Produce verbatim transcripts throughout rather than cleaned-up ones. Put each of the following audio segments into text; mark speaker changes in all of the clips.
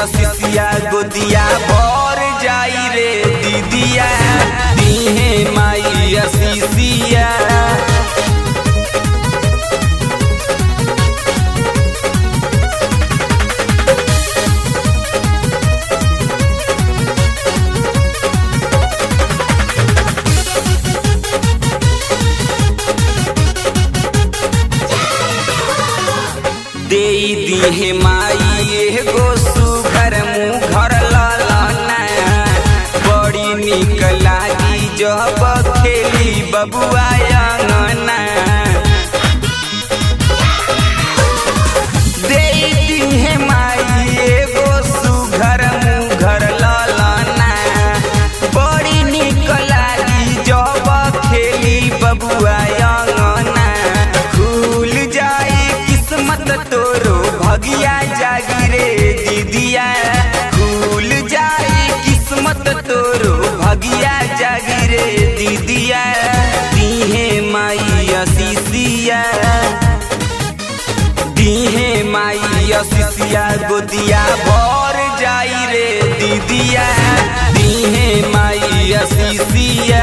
Speaker 1: असिसिया गोदिया भर जाई रे दीदिया दीहे माई असिसिया। दे दीहे माई एगो सुघर मुँह घर ललना बड़ी निक लागी जब खेली बबुआ अंगना। दे दीहे माई एगो सुघर मुँह घर ललना बड़ी निक लागी जब खेली बबुआ अंगना। खुल जाई किस्मत तोरो भगिया जागी रे दीदिया खुल जाई किस्मत तोरो भगिया जागी रे दीदिया दीहे माई असिसिया दीहे माई असिसिया गोदिया भर जाई रे दीदिया दीहे माई असिसिया।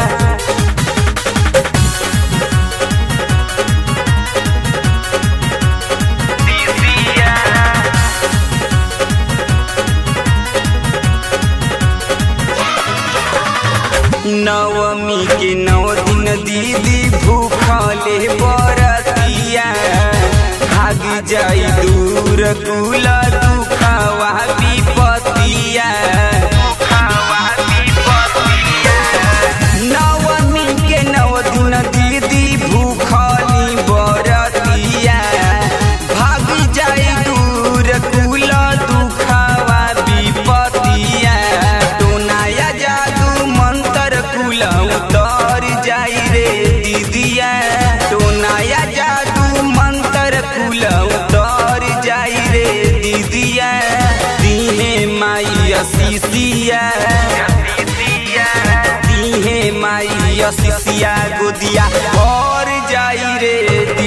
Speaker 1: नवमी के नौ दिन दीदी भूखले बरतिया भाग जाई दूर कुल दुखवा विपतिया। नवमी के नौ दिन दीदी भूखली बरतिया भाग जाई दूर कुल दुखवा विपतिया। टोनाया जादू मंत्र कुल उतर जाई रे दीदिया टोनाया जादू मंत्र कुल उतर जाई रे दीदिया दीहे माई असिसिया दीहे माई असिसिया गोदिया भर जाई रे